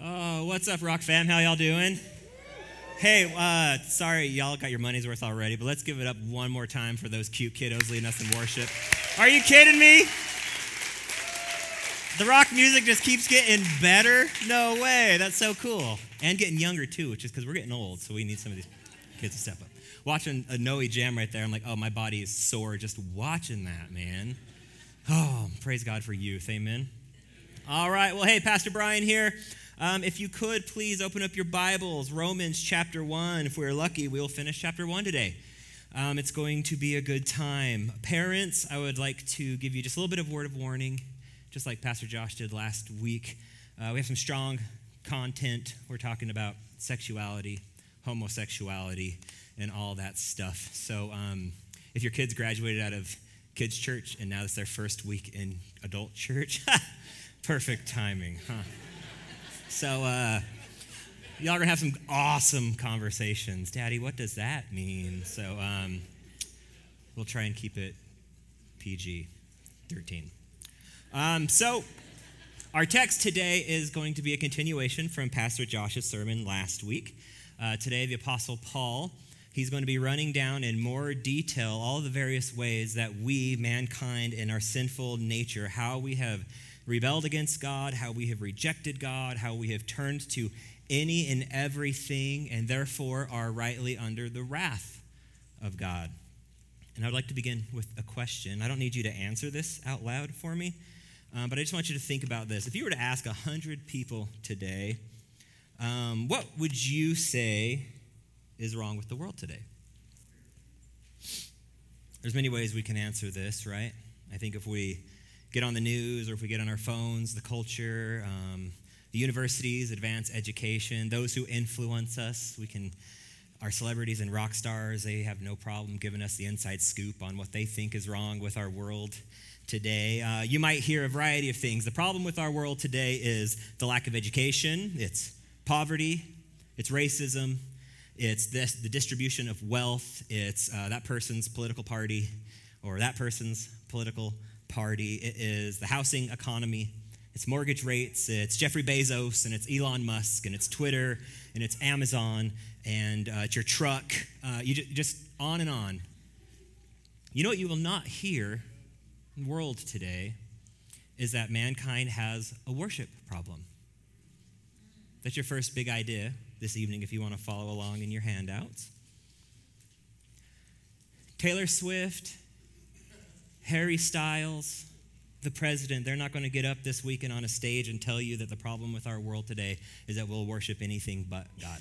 Oh, what's up, Rock fam? How y'all doing? Hey, sorry, y'all got your money's worth already, but let's give it up one more time for those cute kiddos leading us in worship. Are you kidding me? The rock music just keeps getting better? No way. That's so cool. And getting younger, too, which is because we're getting old, so we need some of these kids to step up. Watching a Noe jam right there, I'm like, oh, my body is sore just watching that, man. Oh, praise God for youth. Amen. All right. Well, hey, Pastor Brian here. If you could, please open up your Bibles, Romans chapter 1. If we're lucky, we'll finish chapter 1 today. It's going to be a good time. Parents, I would like to give you just a little bit of word of warning, just like Pastor Josh did last week. We have some strong content. We're talking about sexuality, homosexuality, and all that stuff. So if your kids graduated out of kids' church and now it's their first week in adult church, perfect timing, huh? So y'all are going to have some awesome conversations. Daddy, what does that mean? So we'll try and keep it PG-13. So our text today is going to be a continuation from Pastor Josh's sermon last week. Today, the Apostle Paul, he's going to be running down in more detail all the various ways that we, mankind, in our sinful nature, how we have rebelled against God, how we have rejected God, how we have turned to any and everything, and therefore are rightly under the wrath of God. And I'd like to begin with a question. I don't need you to answer this out loud for me, but I just want you to think about this. If you were to ask 100 people today, what would you say is wrong with the world today? There's many ways we can answer this, right? I think if we get on the news or if we get on our phones, the culture, the universities, advanced education, those who influence us, our celebrities and rock stars, they have no problem giving us the inside scoop on what they think is wrong with our world today. You might hear a variety of things. The problem with our world today is the lack of education, it's poverty, it's racism, it's the distribution of wealth, it's that person's political party or that person's political party. It is the housing economy, it's mortgage rates, it's Jeffrey Bezos, and it's Elon Musk, and it's Twitter, and it's Amazon, and it's your truck. You just on and on. You know what you will not hear in the world today is that mankind has a worship problem. That's your first big idea this evening if you want to follow along in your handouts. Taylor Swift, Harry Styles, the president, they're not going to get up this weekend on a stage and tell you that the problem with our world today is that we'll worship anything but God.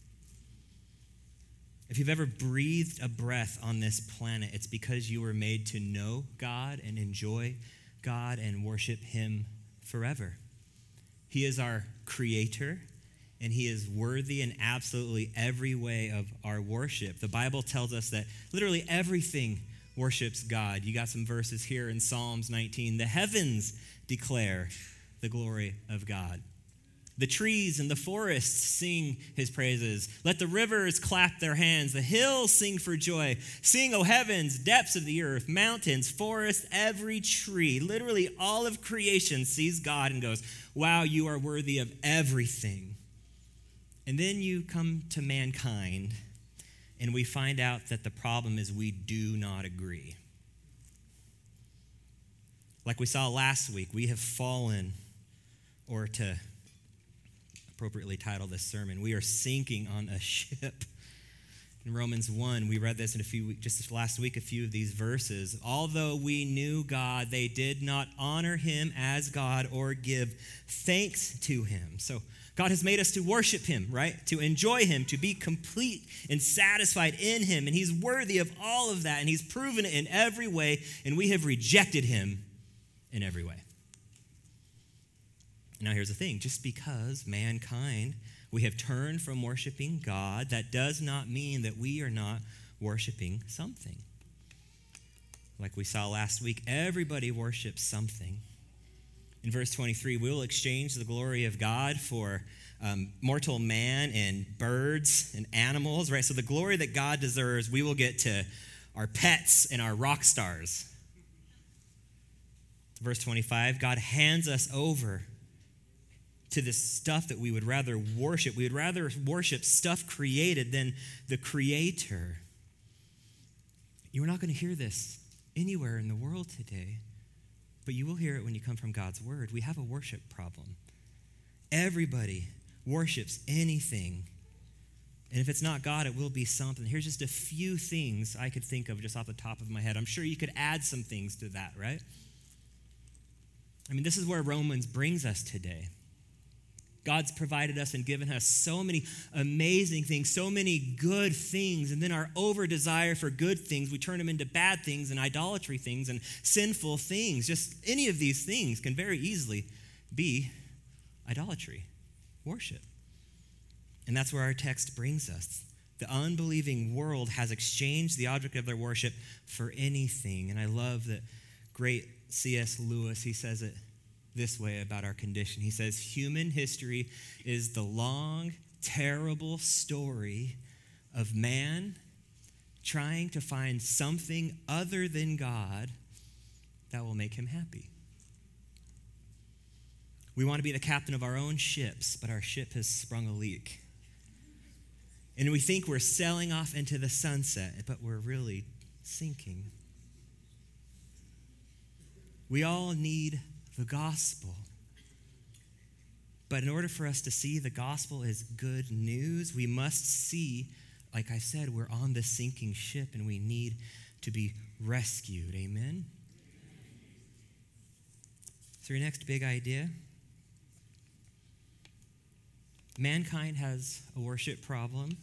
If you've ever breathed a breath on this planet, it's because you were made to know God and enjoy God and worship Him forever. He is our creator, and He is worthy in absolutely every way of our worship. The Bible tells us that literally everything worships God. You got some verses here in Psalms 19. The heavens declare the glory of God. The trees and the forests sing His praises. Let the rivers clap their hands. The hills sing for joy. Sing, O heavens, depths of the earth, mountains, forests, every tree. Literally all of creation sees God and goes, wow, you are worthy of everything. And then you come to mankind, and we find out that the problem is we do not agree. Like we saw last week, we have fallen, or to appropriately title this sermon, we are sinking on a ship. In Romans 1, we read this just last week, a few of these verses. Although we knew God, they did not honor Him as God or give thanks to Him. So God has made us to worship Him, right? To enjoy Him, to be complete and satisfied in Him. And He's worthy of all of that. And He's proven it in every way. And we have rejected Him in every way. Now here's the thing. Just because mankind, we have turned from worshiping God, that does not mean that we are not worshiping something. Like we saw last week, everybody worships something. In verse 23, we will exchange the glory of God for mortal man and birds and animals, right? So the glory that God deserves, we will get to our pets and our rock stars. Verse 25, God hands us over to this stuff that we would rather worship. We would rather worship stuff created than the Creator. You're not going to hear this anywhere in the world today, but you will hear it when you come from God's word. We have a worship problem. Everybody worships anything. And if it's not God, it will be something. Here's just a few things I could think of just off the top of my head. I'm sure you could add some things to that, right? I mean, this is where Romans brings us today. God's provided us and given us so many amazing things, so many good things, and then our over-desire for good things, we turn them into bad things and idolatry things and sinful things. Just any of these things can very easily be idolatry, worship. And that's where our text brings us. The unbelieving world has exchanged the object of their worship for anything. And I love that great C.S. Lewis, he says it this way about our condition. He says, human history is the long, terrible story of man trying to find something other than God that will make him happy. We want to be the captain of our own ships, but our ship has sprung a leak. And we think we're sailing off into the sunset, but we're really sinking. We all need the gospel. But in order for us to see the gospel as good news, we must see, like I said, we're on the sinking ship and we need to be rescued. Amen? So your next big idea, mankind has a worship problem,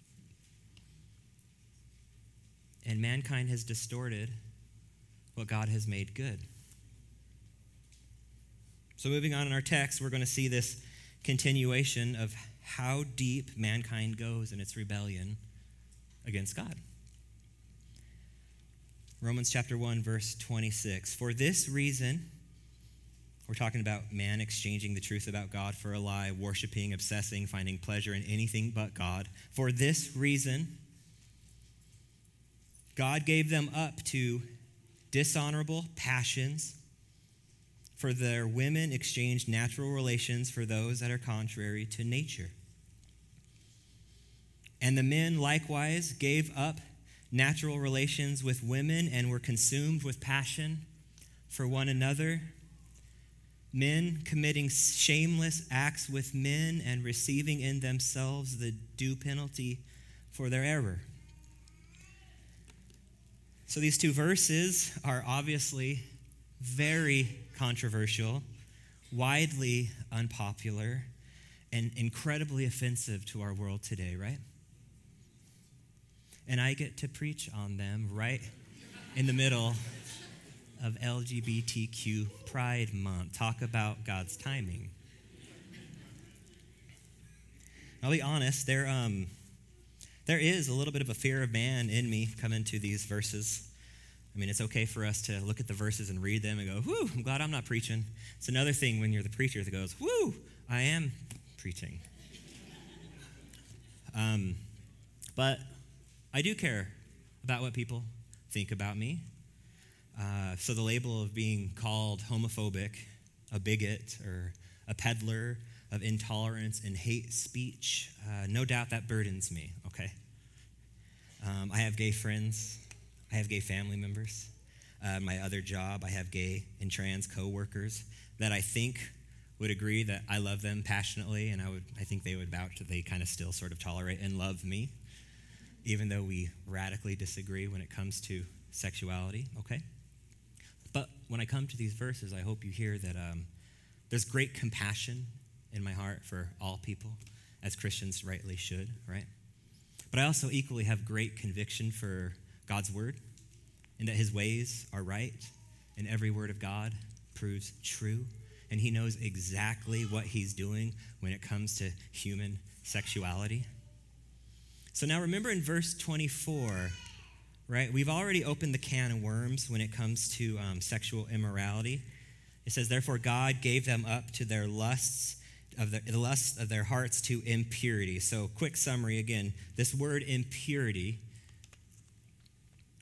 and mankind has distorted what God has made good. So moving on in our text, we're going to see this continuation of how deep mankind goes in its rebellion against God. Romans chapter 1, verse 26. For this reason, we're talking about man exchanging the truth about God for a lie, worshiping, obsessing, finding pleasure in anything but God. For this reason, God gave them up to dishonorable passions. For their women exchanged natural relations for those that are contrary to nature. And the men likewise gave up natural relations with women and were consumed with passion for one another, men committing shameless acts with men and receiving in themselves the due penalty for their error. So these two verses are obviously very controversial, widely unpopular, and incredibly offensive to our world today, right? And I get to preach on them right in the middle of LGBTQ Pride Month. Talk about God's timing. I'll be honest, there is a little bit of a fear of man in me coming to these verses. I mean, it's okay for us to look at the verses and read them and go, whew, I'm glad I'm not preaching. It's another thing when you're the preacher that goes, whew, I am preaching. But I do care about what people think about me. So the label of being called homophobic, a bigot, or a peddler of intolerance and hate speech, no doubt that burdens me, okay? I have gay friends. I have gay family members. My other job, I have gay and trans co-workers that I think would agree that I love them passionately, and I think they would vouch that they kind of still sort of tolerate and love me, even though we radically disagree when it comes to sexuality, okay? But when I come to these verses, I hope you hear that there's great compassion in my heart for all people, as Christians rightly should, right? But I also equally have great conviction for God's word, and that his ways are right, and every word of God proves true, and he knows exactly what he's doing when it comes to human sexuality. So now remember in verse 24, right, we've already opened the can of worms when it comes to sexual immorality. It says, therefore God gave them up to their lusts, the lusts of their hearts to impurity. So quick summary again, this word impurity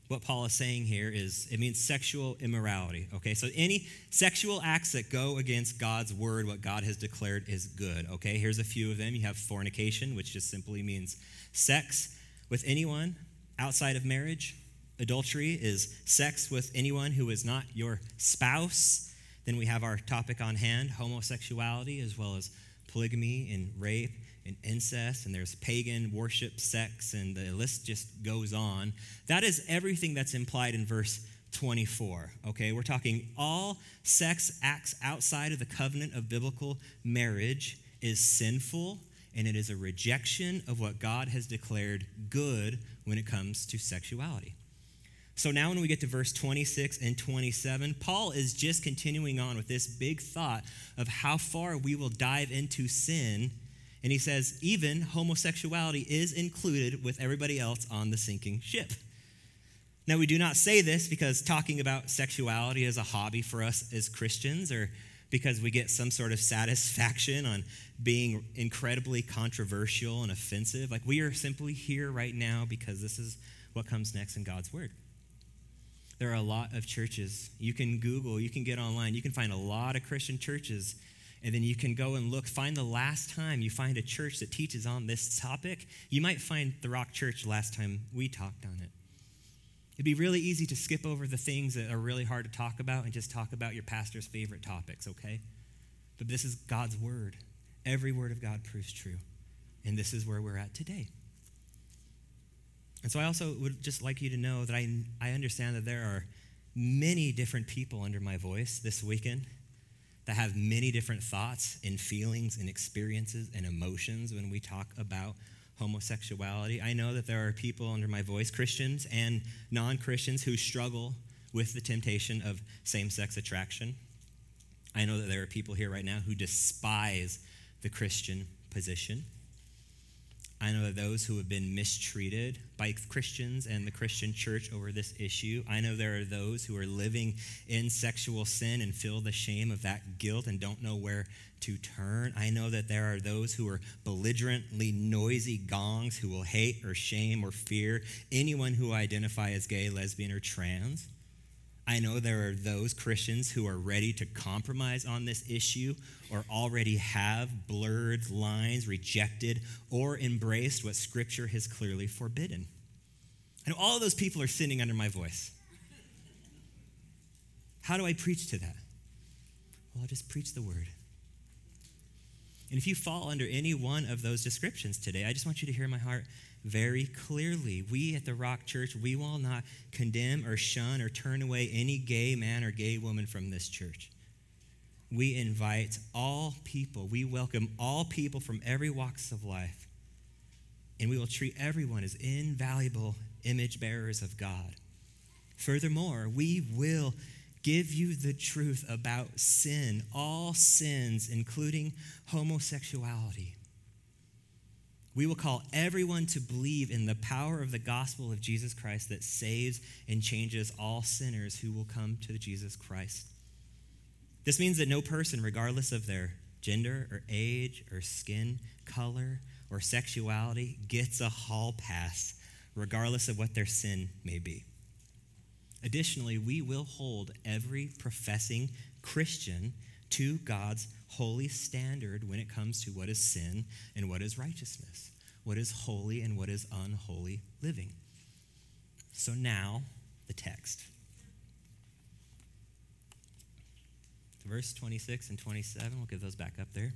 what Paul is saying here is it means sexual immorality, okay? So any sexual acts that go against God's word, what God has declared is good, okay? Here's a few of them. You have fornication, which just simply means sex with anyone outside of marriage. Adultery is sex with anyone who is not your spouse. Then we have our topic on hand, homosexuality, as well as polygamy and rape and incest, and there's pagan worship, sex, and the list just goes on. That is everything that's implied in verse 24, okay? We're talking all sex acts outside of the covenant of biblical marriage is sinful, and it is a rejection of what God has declared good when it comes to sexuality. So now when we get to verse 26 and 27, Paul is just continuing on with this big thought of how far we will dive into sin. And he says, even homosexuality is included with everybody else on the sinking ship. Now, we do not say this because talking about sexuality is a hobby for us as Christians, or because we get some sort of satisfaction on being incredibly controversial and offensive. Like, we are simply here right now because this is what comes next in God's word. There are a lot of churches. You can Google, you can get online, you can find a lot of Christian churches. And then you can go and look, find the last time you find a church that teaches on this topic. You might find the Rock Church last time we talked on it. It'd be really easy to skip over the things that are really hard to talk about and just talk about your pastor's favorite topics, okay? But this is God's word. Every word of God proves true. And this is where we're at today. And so I also would just like you to know that I understand that there are many different people under my voice this weekend that have many different thoughts and feelings and experiences and emotions when we talk about homosexuality. I know that there are people under my voice, Christians and non-Christians, who struggle with the temptation of same-sex attraction. I know that there are people here right now who despise the Christian position. I know that those who have been mistreated by Christians and the Christian church over this issue. I know there are those who are living in sexual sin and feel the shame of that guilt and don't know where to turn. I know that there are those who are belligerently noisy gongs who will hate or shame or fear anyone who identify as gay, lesbian, or trans. I know there are those Christians who are ready to compromise on this issue or already have blurred lines, rejected, or embraced what Scripture has clearly forbidden. And all of those people are sitting under my voice. How do I preach to that? Well, I'll just preach the word. And if you fall under any one of those descriptions today, I just want you to hear my heart very clearly. We at the Rock Church, we will not condemn or shun or turn away any gay man or gay woman from this church. We invite all people. We welcome all people from every walks of life. And we will treat everyone as invaluable image bearers of God. Furthermore, we will give you the truth about sin, all sins, including homosexuality. We will call everyone to believe in the power of the gospel of Jesus Christ that saves and changes all sinners who will come to Jesus Christ. This means that no person, regardless of their gender or age or skin color or sexuality, gets a hall pass, regardless of what their sin may be. Additionally, we will hold every professing Christian to God's holy standard when it comes to what is sin and what is righteousness, what is holy and what is unholy living. So now, the text. Verse 26 and 27, we'll get those back up there.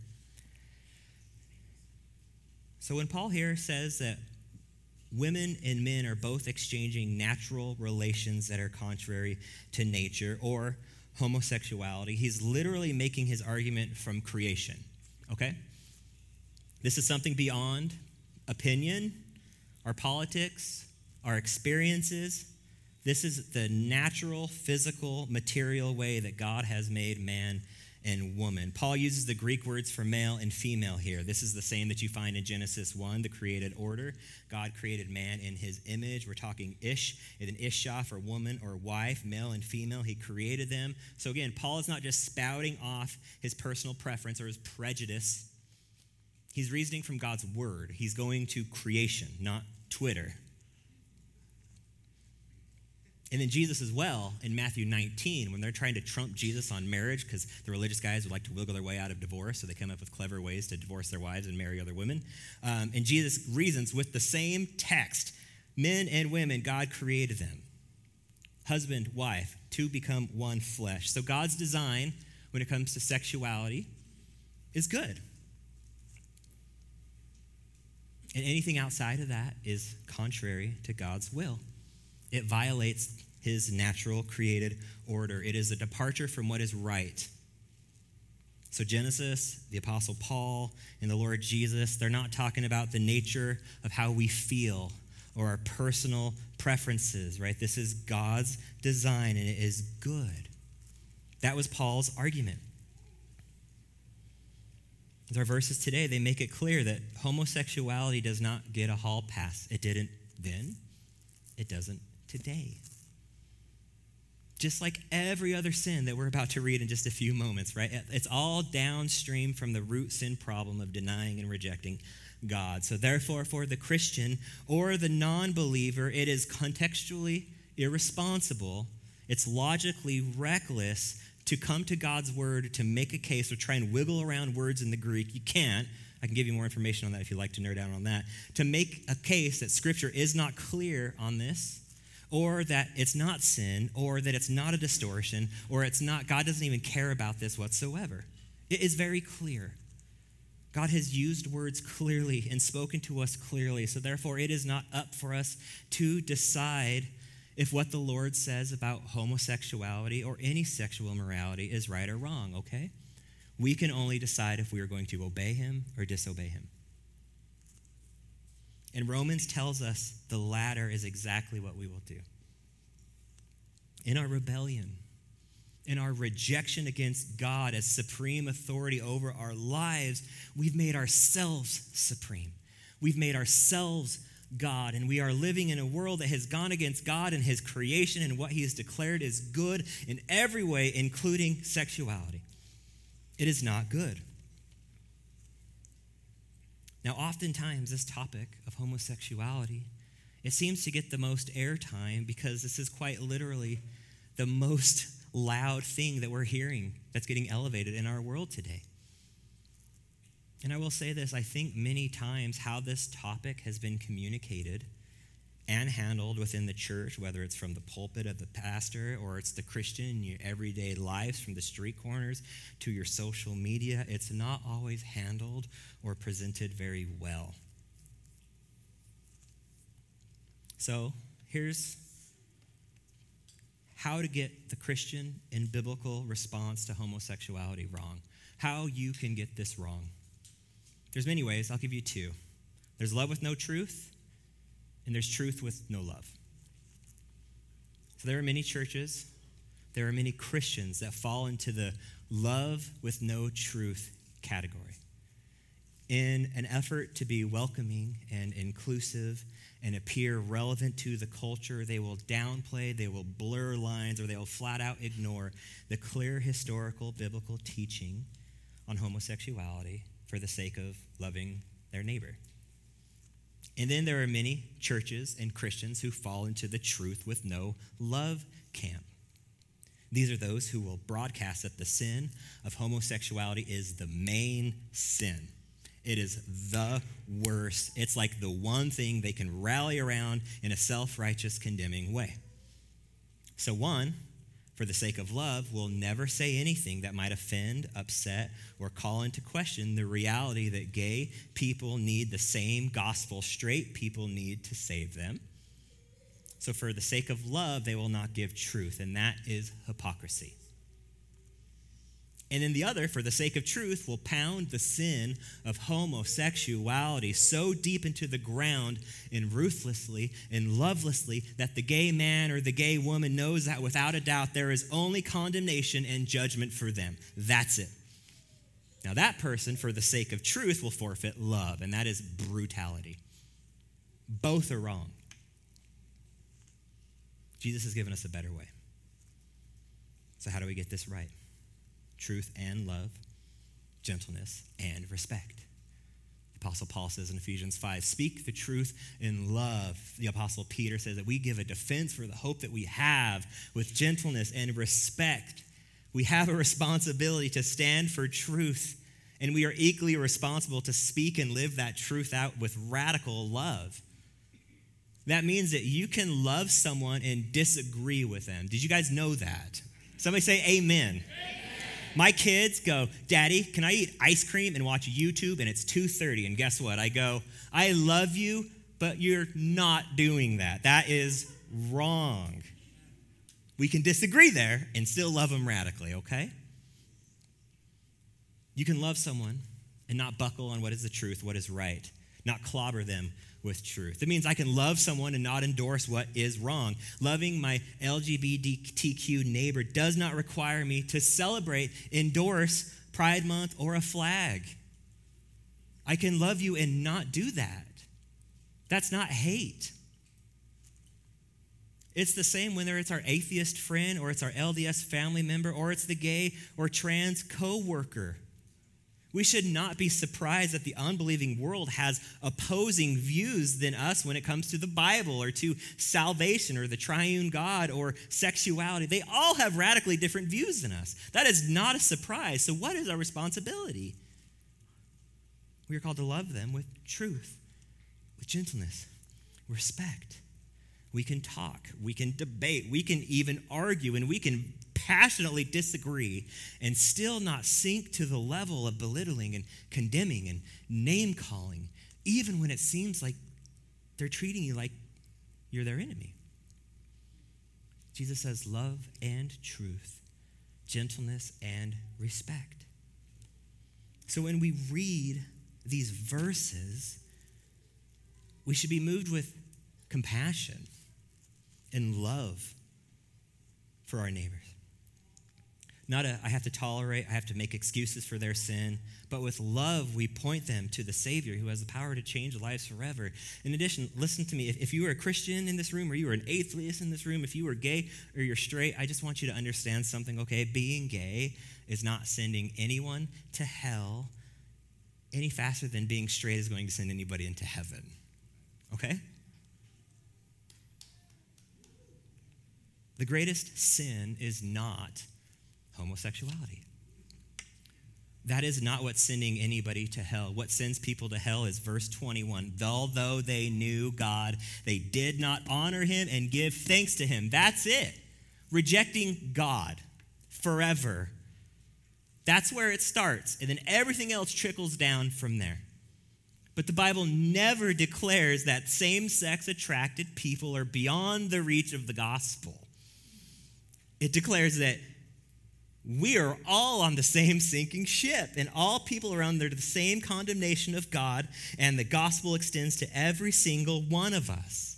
So when Paul here says that women and men are both exchanging natural relations that are contrary to nature or homosexuality, he's literally making his argument from creation, okay? This is something beyond opinion, our politics, our experiences. This is the natural, physical, material way that God has made man and woman. Paul uses the Greek words for male and female here. This is the same that you find in Genesis 1, the created order. God created man in his image. We're talking ish, an ishah for woman or wife, male and female. He created them. So again, Paul is not just spouting off his personal preference or his prejudice. He's reasoning from God's word. He's going to creation, not Twitter. And then Jesus as well, in Matthew 19, when they're trying to trump Jesus on marriage, because the religious guys would like to wiggle their way out of divorce, so they come up with clever ways to divorce their wives and marry other women. And Jesus reasons with the same text, men and women, God created them. Husband, wife, to become one flesh. So God's design when it comes to sexuality is good. And anything outside of that is contrary to God's will. It violates his natural created order. It is a departure from what is right. So Genesis, the Apostle Paul, and the Lord Jesus, they're not talking about the nature of how we feel or our personal preferences, right? This is God's design, and it is good. That was Paul's argument. With our verses today, they make it clear that homosexuality does not get a hall pass. It didn't then. It doesn't today. Just like every other sin that we're about to read in just a few moments, right? It's all downstream from the root sin problem of denying and rejecting God. So therefore, for the Christian or the non-believer, it is contextually irresponsible. It's logically reckless to come to God's word to make a case or try and wiggle around words in the Greek. You can't. I can give you more information on that if you'd like to nerd out on that. To make a case that Scripture is not clear on this, or that it's not sin, or that it's not a distortion, or it's not, God doesn't even care about this whatsoever. It is very clear. God has used words clearly and spoken to us clearly, so therefore it is not up for us to decide if what the Lord says about homosexuality or any sexual immorality is right or wrong, okay? We can only decide if we are going to obey him or disobey him. And Romans tells us the latter is exactly what we will do. In our rebellion, in our rejection against God as supreme authority over our lives, we've made ourselves supreme. We've made ourselves God, and we are living in a world that has gone against God and his creation and what he has declared is good in every way, including sexuality. It is not good. Now, oftentimes, this topic of homosexuality, it seems to get the most airtime because this is quite literally the most loud thing that we're hearing that's getting elevated in our world today. And I will say this, I think many times how this topic has been communicated and handled within the church, whether it's from the pulpit of the pastor or it's the Christian in your everyday lives, from the street corners to your social media, it's not always handled or presented very well. So here's how to get the Christian and biblical response to homosexuality wrong. How you can get this wrong. There's many ways. I'll give you two. There's love with no truth, and there's truth with no love. So there are many churches, there are many Christians that fall into the love with no truth category. In an effort to be welcoming and inclusive and appear relevant to the culture, they will downplay, they will blur lines, or they will flat out ignore the clear historical biblical teaching on homosexuality for the sake of loving their neighbor. And then there are many churches and Christians who fall into the truth with no love camp. These are those who will broadcast that the sin of homosexuality is the main sin. It is the worst. It's like the one thing they can rally around in a self-righteous, condemning way. So one, for the sake of love, will never say anything that might offend, upset, or call into question the reality that gay people need the same gospel straight people need to save them. So for the sake of love, they will not give truth, and that is hypocrisy. And then the other, for the sake of truth, will pound the sin of homosexuality so deep into the ground and ruthlessly and lovelessly that the gay man or the gay woman knows that without a doubt there is only condemnation and judgment for them. That's it. Now that person, for the sake of truth, will forfeit love, and that is brutality. Both are wrong. Jesus has given us a better way. So how do we get this right? Truth and love, gentleness and respect. Apostle Paul says in Ephesians 5, speak the truth in love. The Apostle Peter says that we give a defense for the hope that we have with gentleness and respect. We have a responsibility to stand for truth, and we are equally responsible to speak and live that truth out with radical love. That means that you can love someone and disagree with them. Did you guys know that? Somebody say amen. My kids go, Daddy, can I eat ice cream and watch YouTube? And it's 2:30. And guess what? I go, I love you, but you're not doing that. That is wrong. We can disagree there and still love them radically, okay? You can love someone and not buckle on what is the truth, what is right, not clobber them with truth. It means I can love someone and not endorse what is wrong. Loving my LGBTQ neighbor does not require me to celebrate, endorse Pride Month or a flag. I can love you and not do that. That's not hate. It's the same whether it's our atheist friend or it's our LDS family member or it's the gay or trans coworker. We should not be surprised that the unbelieving world has opposing views than us when it comes to the Bible or to salvation or the triune God or sexuality. They all have radically different views than us. That is not a surprise. So what is our responsibility? We are called to love them with truth, with gentleness, respect. We can talk, we can debate, we can even argue, and we can passionately disagree and still not sink to the level of belittling and condemning and name-calling, even when it seems like they're treating you like you're their enemy. Jesus says love and truth, gentleness and respect. So when we read these verses, we should be moved with compassion and love for our neighbors. Not I have to tolerate, I have to make excuses for their sin, but with love, we point them to the Savior who has the power to change lives forever. In addition, listen to me, if you are a Christian in this room or you are an atheist in this room, if you are gay or you're straight, I just want you to understand something, okay? Being gay is not sending anyone to hell any faster than being straight is going to send anybody into heaven, okay? The greatest sin is not homosexuality. That is not what's sending anybody to hell. What sends people to hell is verse 21. Although they knew God, they did not honor him and give thanks to him. That's it. Rejecting God forever. That's where it starts. And then everything else trickles down from there. But the Bible never declares that same-sex attracted people are beyond the reach of the gospel. It declares that we are all on the same sinking ship, and all people are under the same condemnation of God, and the gospel extends to every single one of us.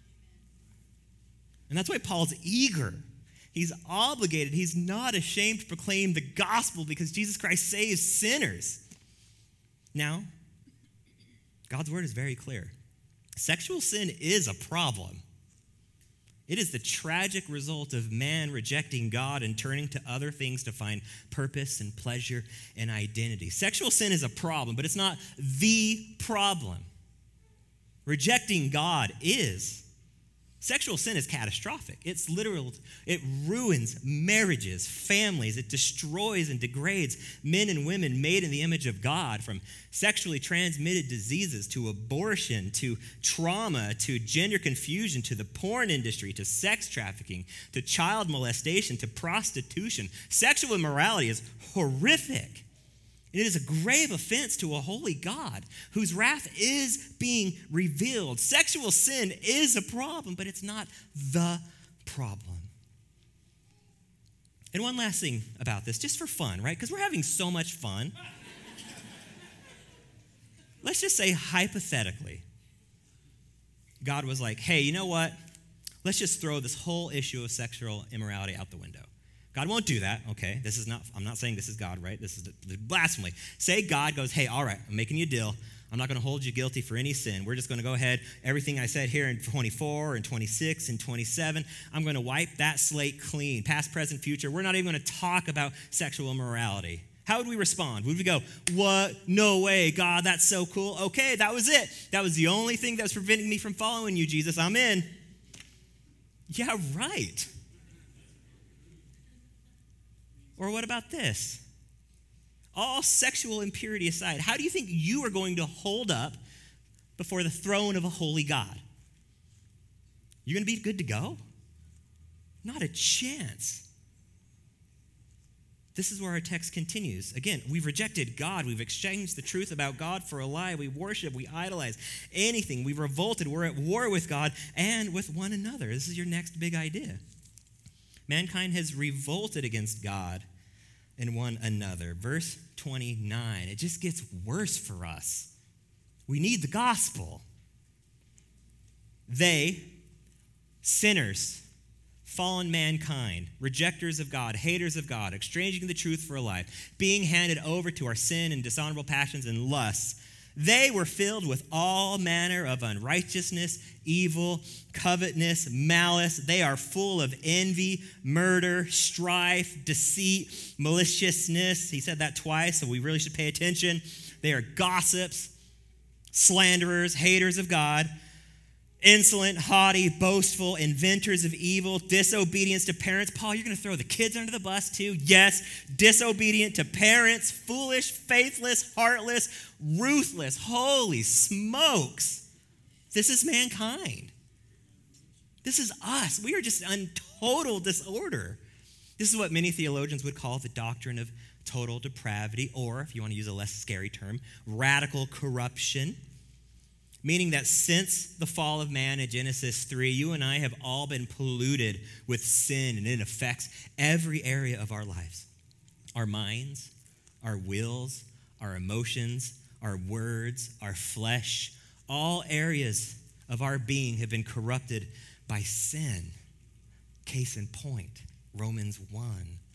And that's why Paul's eager. He's obligated. He's not ashamed to proclaim the gospel because Jesus Christ saves sinners. Now, God's word is very clear. Sexual sin is a problem. It is the tragic result of man rejecting God and turning to other things to find purpose and pleasure and identity. Sexual sin is a problem, but it's not the problem. Rejecting God is. Sexual sin is catastrophic. It's literal. It ruins marriages, families. It destroys and degrades men and women made in the image of God, from sexually transmitted diseases to abortion to trauma to gender confusion to the porn industry to sex trafficking to child molestation to prostitution. Sexual immorality is horrific. It is a grave offense to a holy God whose wrath is being revealed. Sexual sin is a problem, but it's not the problem. And one last thing about this, just for fun, right? Because we're having so much fun. Let's just say hypothetically, God was like, hey, you know what? Let's just throw this whole issue of sexual immorality out the window. God won't do that, okay? I'm not saying this is God, right? This is the blasphemy. Say God goes, hey, all right, I'm making you a deal. I'm not going to hold you guilty for any sin. We're just going to go ahead. Everything I said here in 24 and 26 and 27, I'm going to wipe that slate clean, past, present, future. We're not even going to talk about sexual immorality. How would we respond? Would we go, what? No way, God, that's so cool. Okay, that was it. That was the only thing that was preventing me from following you, Jesus. I'm in. Yeah, right. Or what about this? All sexual impurity aside, how do you think you are going to hold up before the throne of a holy God? You're going to be good to go? Not a chance. This is where our text continues. Again, we've rejected God. We've exchanged the truth about God for a lie. We worship, we idolize anything. We've revolted. We're at war with God and with one another. This is your next big idea. Mankind has revolted against God and one another. Verse 29, it just gets worse for us. We need the gospel. They, sinners, fallen mankind, rejectors of God, haters of God, exchanging the truth for a lie, being handed over to our sin and dishonorable passions and lusts, they were filled with all manner of unrighteousness, evil, covetousness, malice. They are full of envy, murder, strife, deceit, maliciousness. He said that twice, so we really should pay attention. They are gossips, slanderers, haters of God, insolent, haughty, boastful, inventors of evil, disobedience to parents. Paul, you're going to throw the kids under the bus too? Yes, disobedient to parents, foolish, faithless, heartless, ruthless. Holy smokes. This is mankind. This is us. We are just in total disorder. This is what many theologians would call the doctrine of total depravity, or, if you want to use a less scary term, radical corruption. Meaning that since the fall of man in Genesis 3, you and I have all been polluted with sin, and it affects every area of our lives. Our minds, our wills, our emotions, our words, our flesh, all areas of our being have been corrupted by sin. Case in point, Romans 1.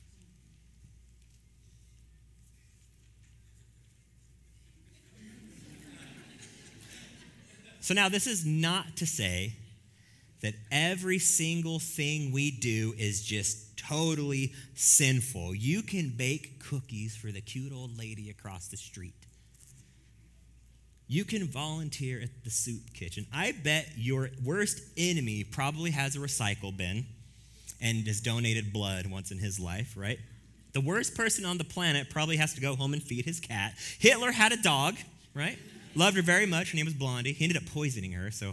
So now this is not to say that every single thing we do is just totally sinful. You can bake cookies for the cute old lady across the street. You can volunteer at the soup kitchen. I bet your worst enemy probably has a recycle bin and has donated blood once in his life, right? The worst person on the planet probably has to go home and feed his cat. Hitler had a dog, right? Loved her very much. Her name was Blondie. He ended up poisoning her, so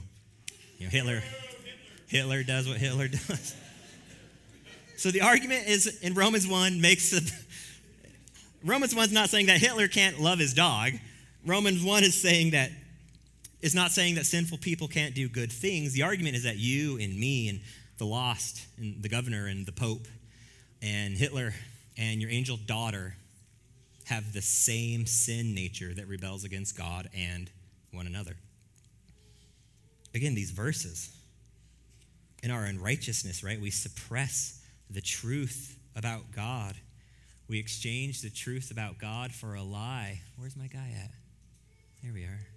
Hitler does what Hitler does. So the argument is in Romans 1 Romans 1's not saying that Hitler can't love his dog. Romans 1 is not saying that sinful people can't do good things. The argument is that you and me and the lost and the governor and the Pope and Hitler and your angel daughter have the same sin nature that rebels against God and one another. Again, these verses, in our unrighteousness, right, we suppress the truth about God. We exchange the truth about God for a lie. Where's my guy at? There we are.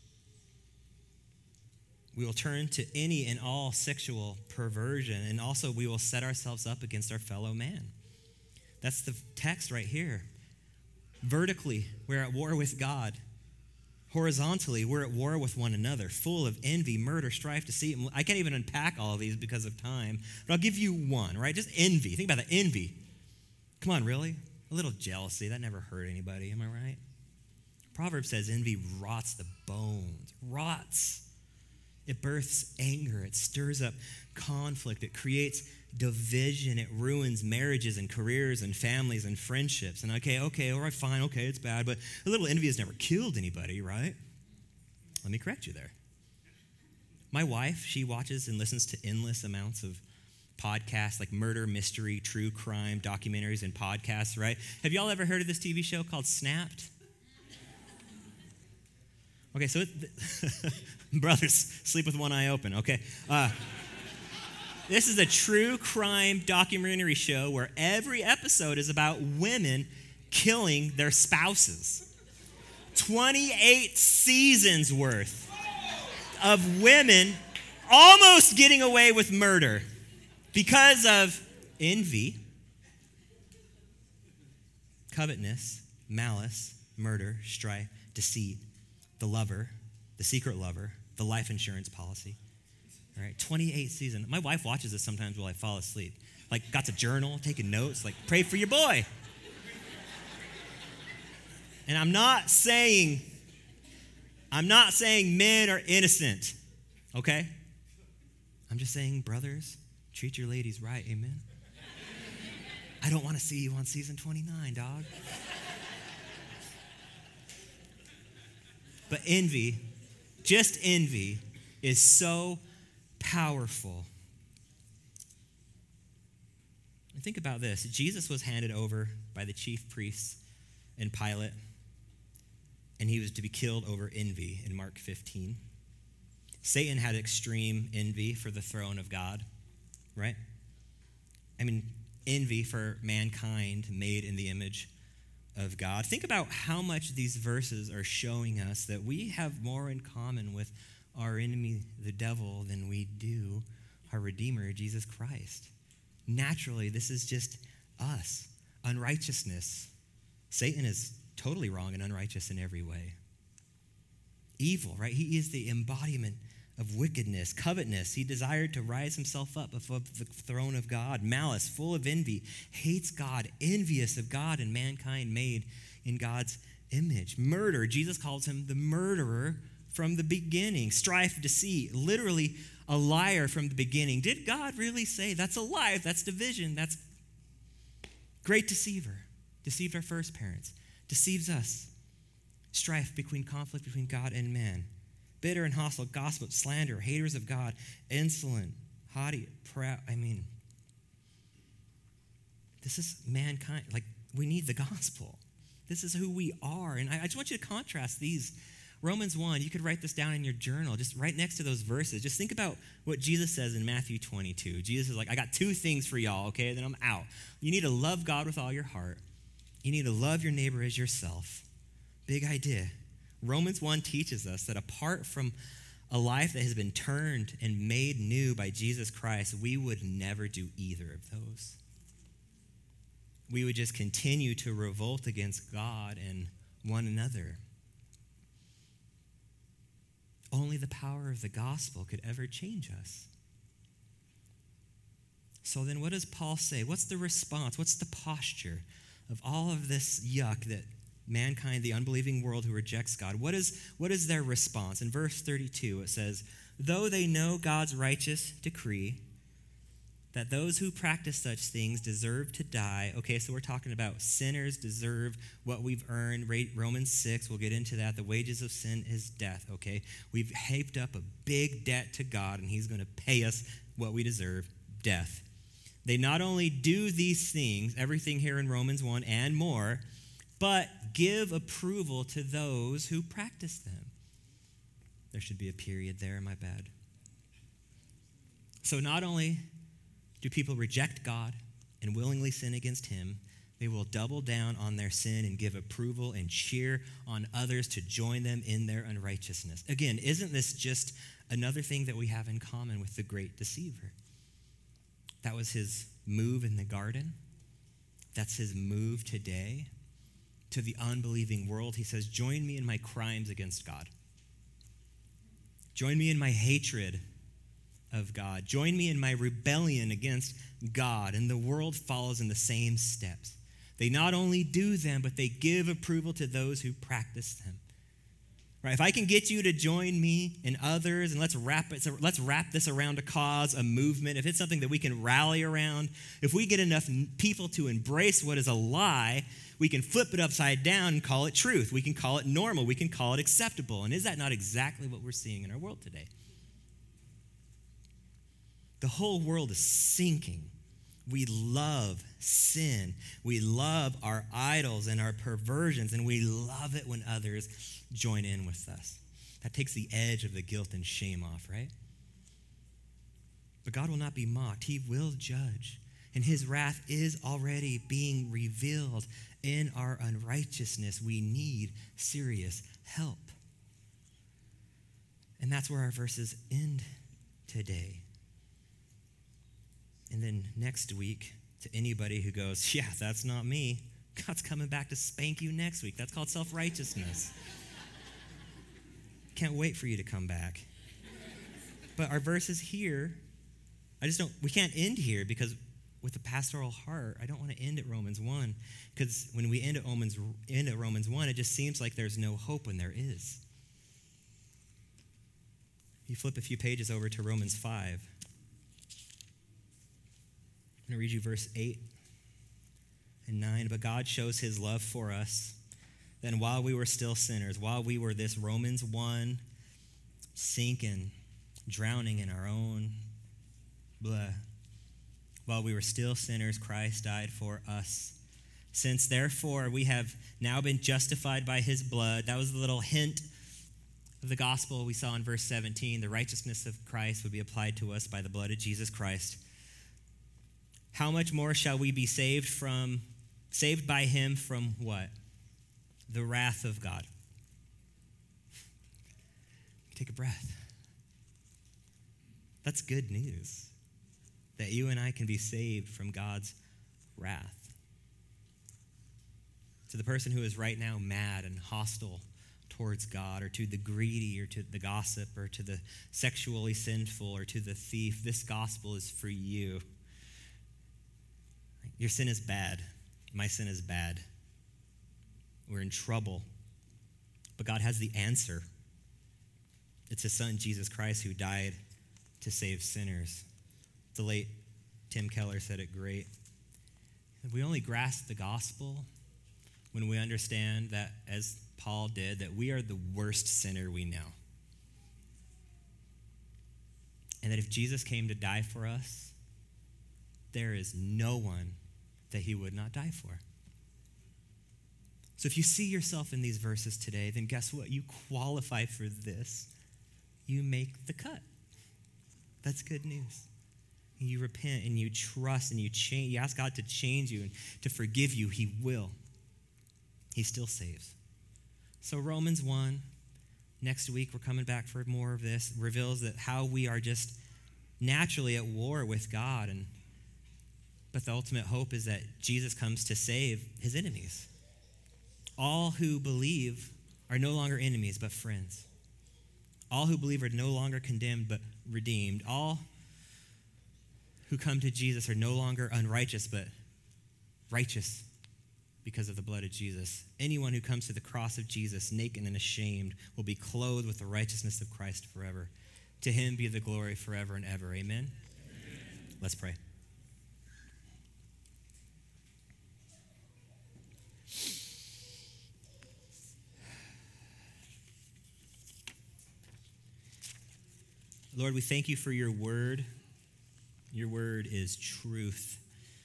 We will turn to any and all sexual perversion, and also we will set ourselves up against our fellow man. That's the text right here. Vertically, we're at war with God. Horizontally, we're at war with one another, full of envy, murder, strife, deceit. I can't even unpack all of these because of time, but I'll give you one, right? Just envy. Think about that, envy. Come on, really? A little jealousy. That never hurt anybody, am I right? Proverbs says envy rots the bones. Rots. It births anger. It stirs up conflict. It creates division. It ruins marriages and careers and families and friendships. And okay, all right, fine, okay, it's bad, but a little envy has never killed anybody, right? Let me correct you there. My wife, she watches and listens to endless amounts of podcasts like murder, mystery, true crime, documentaries, and podcasts, right? Have y'all ever heard of this TV show called Snapped? Okay, so brothers, sleep with one eye open, okay? This is a true crime documentary show where every episode is about women killing their spouses. 28 seasons worth of women almost getting away with murder because of envy, covetousness, malice, murder, strife, deceit, the lover, the secret lover, the life insurance policy. All right, 28 season. My wife watches this sometimes while I fall asleep. Like, got a journal, taking notes, like, pray for your boy. And I'm not saying men are innocent, okay? I'm just saying, brothers, treat your ladies right, amen? I don't want to see you on season 29, dog. But envy, just envy, is so powerful. And think about this. Jesus was handed over by the chief priests and Pilate, and he was to be killed over envy in Mark 15. Satan had extreme envy for the throne of God, right? I mean, envy for mankind made in the image of God. Think about how much these verses are showing us that we have more in common with our enemy, the devil, than we do our Redeemer, Jesus Christ. Naturally, this is just us. Unrighteousness. Satan is totally wrong and unrighteous in every way. Evil, right? He is the embodiment of wickedness. Covetousness, he desired to rise himself up above the throne of God. Malice, full of envy, hates God, envious of God and mankind made in God's image. Murder, Jesus calls him the murderer from the beginning. Strife, deceit, literally a liar from the beginning. Did God really say that's a lie? That's division. That's great deceiver. Deceived our first parents. Deceives us. Strife conflict between God and man. Bitter and hostile, gossip, slander, haters of God, insolent, haughty, proud. I mean, this is mankind. Like, we need the gospel. This is who we are. And I just want you to contrast these. Romans 1, you could write this down in your journal, just right next to those verses. Just think about what Jesus says in Matthew 22. Jesus is like, I got two things for y'all, okay? Then I'm out. You need to love God with all your heart. You need to love your neighbor as yourself. Big idea. Romans 1 teaches us that apart from a life that has been turned and made new by Jesus Christ, we would never do either of those. We would just continue to revolt against God and one another. Only the power of the gospel could ever change us. So then what does Paul say? What's the response? What's the posture of all of this yuck that mankind, the unbelieving world who rejects God, what is their response? In verse 32, it says, though they know God's righteous decree that those who practice such things deserve to die. Okay, so we're talking about sinners deserve what we've earned. Romans 6, we'll get into that. The wages of sin is death, okay? We've heaped up a big debt to God, and he's going to pay us what we deserve, death. They not only do these things, everything here in Romans 1 and more, but give approval to those who practice them. There should be a period there, my bad. So not only do people reject God and willingly sin against him, they will double down on their sin and give approval and cheer on others to join them in their unrighteousness. Again, isn't this just another thing that we have in common with the great deceiver? That was his move in the garden. That's his move today to the unbelieving world. He says, join me in my crimes against God. Join me in my hatred of God. Join me in my rebellion against God. And the world follows in the same steps. They not only do them, but they give approval to those who practice them. Right? If I can get you to join me and others, and let's wrap this around a cause, a movement, if it's something that we can rally around, if we get enough people to embrace what is a lie, we can flip it upside down and call it truth. We can call it normal. We can call it acceptable. And is that not exactly what we're seeing in our world today? The whole world is sinking. We love sin. We love our idols and our perversions, and we love it when others join in with us. That takes the edge of the guilt and shame off, right? But God will not be mocked. He will judge, and his wrath is already being revealed in our unrighteousness. We need serious help. And that's where our verses end today. And then next week, to anybody who goes, yeah, that's not me, God's coming back to spank you next week. That's called self-righteousness. Can't wait for you to come back. But our verses here, we can't end here because with a pastoral heart, I don't want to end at Romans 1 because when we end at Romans 1, it just seems like there's no hope when there is. You flip a few pages over to Romans 5. I'm going to read you verse 8 and 9. But God shows his love for us. Then while we were still sinners, while we were this Romans 1, sinking, drowning in our own while we were still sinners, Christ died for us. Since therefore we have now been justified by his blood, that was the little hint of the gospel we saw in verse 17. The righteousness of Christ would be applied to us by the blood of Jesus Christ. How much more shall we be saved by him from what? The wrath of God. Take a breath. That's good news, that you and I can be saved from God's wrath. To the person who is right now mad and hostile towards God, or to the greedy, or to the gossip, or to the sexually sinful, or to the thief, this gospel is for you. Your sin is bad. My sin is bad. We're in trouble. But God has the answer. It's his son, Jesus Christ, who died to save sinners. The late Tim Keller said it great. If we only grasp the gospel when we understand that, as Paul did, that we are the worst sinner we know. And that if Jesus came to die for us, there is no one that he would not die for. So if you see yourself in these verses today, then guess what? You qualify for this. You make the cut. That's good news. You repent and you trust and you change. You ask God to change you and to forgive you. He will. He still saves. So Romans 1, next week we're coming back for more of this, reveals that how we are just naturally at war with God. But the ultimate hope is that Jesus comes to save his enemies. All who believe are no longer enemies, but friends. All who believe are no longer condemned, but redeemed. All who come to Jesus are no longer unrighteous, but righteous because of the blood of Jesus. Anyone who comes to the cross of Jesus, naked and ashamed, will be clothed with the righteousness of Christ forever. To him be the glory forever and ever. Amen? Amen. Let's pray. Lord, we thank you for your word. Your word is truth.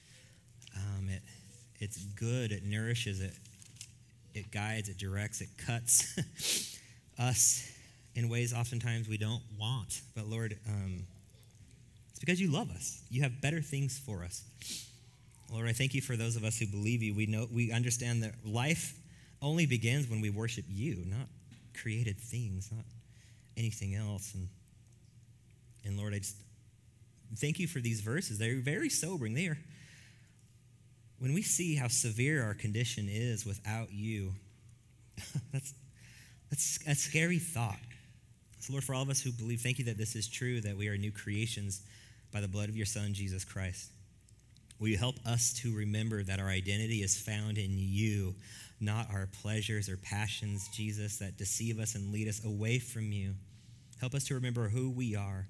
It's good. It nourishes. It guides. It directs. It cuts us in ways oftentimes we don't want. But Lord, it's because you love us. You have better things for us. Lord, I thank you for those of us who believe you. We understand that life only begins when we worship you, not created things, not anything else. And Lord, I just thank you for these verses. They're very sobering. When we see how severe our condition is without you, that's a scary thought. So Lord, for all of us who believe, thank you that this is true, that we are new creations by the blood of your Son, Jesus Christ. Will you help us to remember that our identity is found in you, not our pleasures or passions, Jesus, that deceive us and lead us away from you. Help us to remember who we are.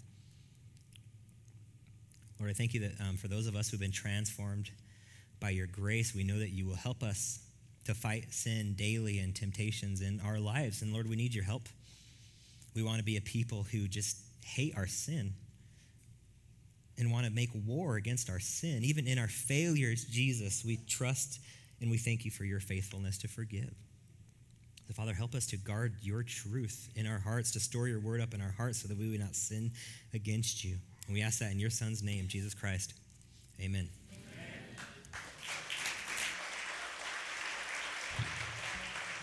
Lord, I thank you that for those of us who've been transformed by your grace, we know that you will help us to fight sin daily and temptations in our lives. And Lord, we need your help. We want to be a people who just hate our sin and want to make war against our sin. Even in our failures, Jesus, we trust and we thank you for your faithfulness to forgive. So Father, help us to guard your truth in our hearts, to store your word up in our hearts so that we would not sin against you. And we ask that in your Son's name, Jesus Christ. Amen.